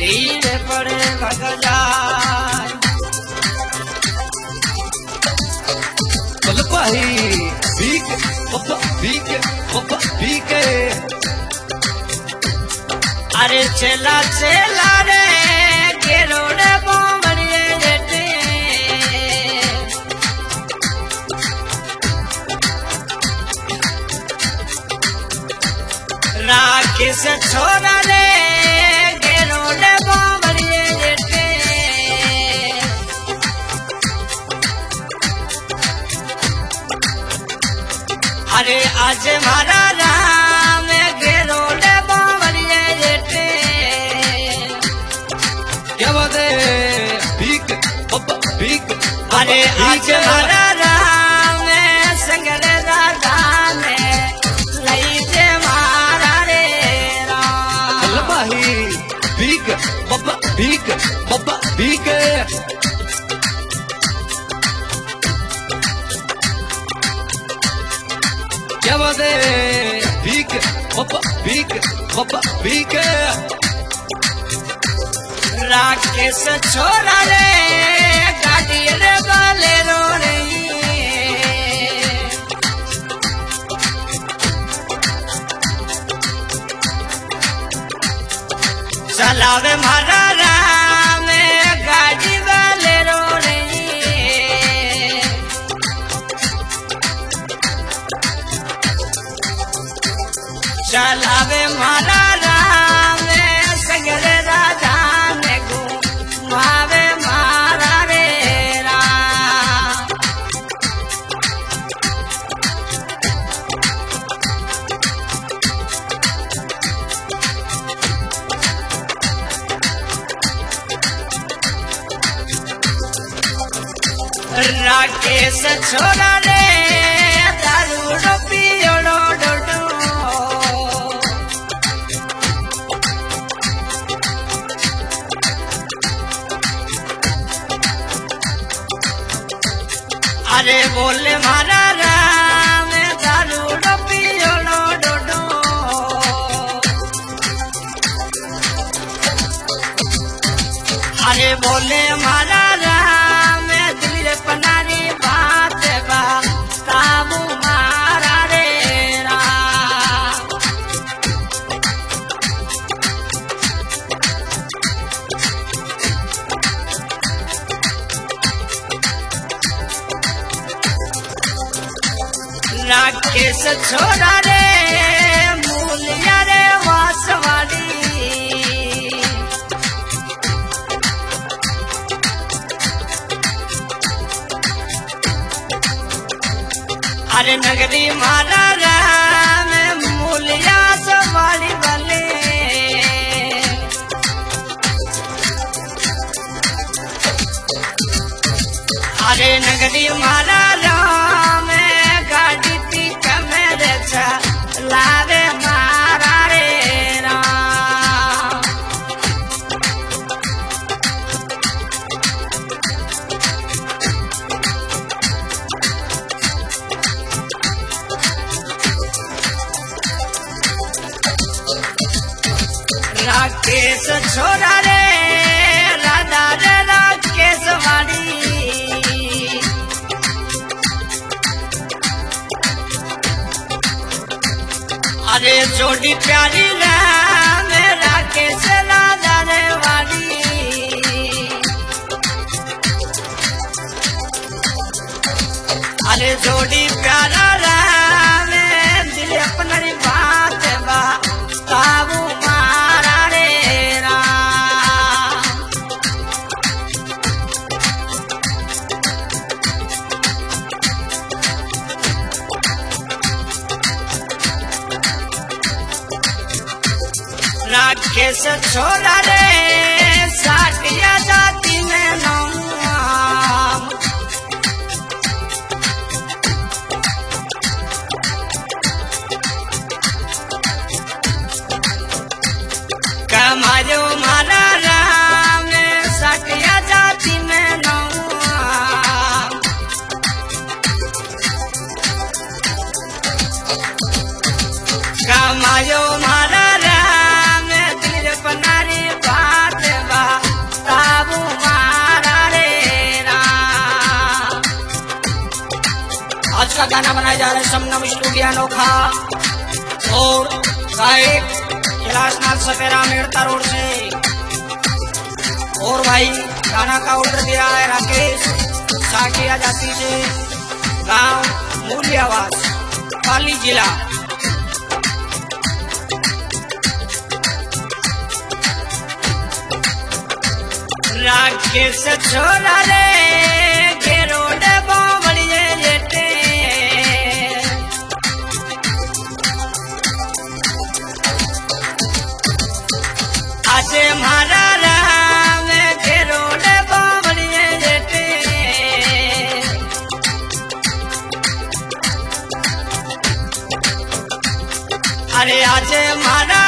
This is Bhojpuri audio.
धीरे पड़े भग जाए चल भाई बीके अरे चला चला रे गेरोड़े बोमड़िए जेटे राकेश छोरा रे गेरोड़े बोमड़िए जेटे अरे आज मारा राम गेरोड़े बोमड़िए जेटे क्या बात है बीक अरे आज मारा राम संगल राजा ने लई जे मारा रे राम चल भाई बीक क्या बात है बीक राकेश छोरा रे गाड़ी रे बाले रो रही चलावे मारा राम गाड़ी वाले रो रही चलावे मारा राम संगल राजा ने घुमावे मारा रे राम राकेश छोरा रे दारू पियो डोडो अरे बोले मारा राम दारू पियो डोडो अरे बोले मारा राम दिल पनारी बात बा ताबू मारा रे राम राकेश छोरा रे मूलिया रे वासवाड़ी अरे नगरी मारा राम मूलिया सवाड़ी वाले अरे नगरी मारा राम गाड़ी टिक मेरे लावे मारा रे राम राकेश छोरा रे राधा रे राकेश वाड़ी अरे जोड़ी प्यारी राम राकेश राधा रे वाड़ी अरे जोड़ी प्यारा राम दिल अपना बात बा ताबू मारा रे राम राकेश छोरा रे साटिया जाती में नाम कमायो मारा राम साटिया जाती में नाम कमायो मारा राम दिल पनारी बा गाना बनाए जा रहे शबनम स्टूडियो अनोखा और गायक कैलाशनाथ सपेरा मेड़ता रोड से। और भाई गाना का ऑर्डर दिया है राकेश साटिया जाति से, गांव मूलियावास, पाली जिला। राकेश छोरा रे गेरोड बावड़िए जेटे, आज मारा राम गेरोड बावड़िए जेटे। अरे आज मारा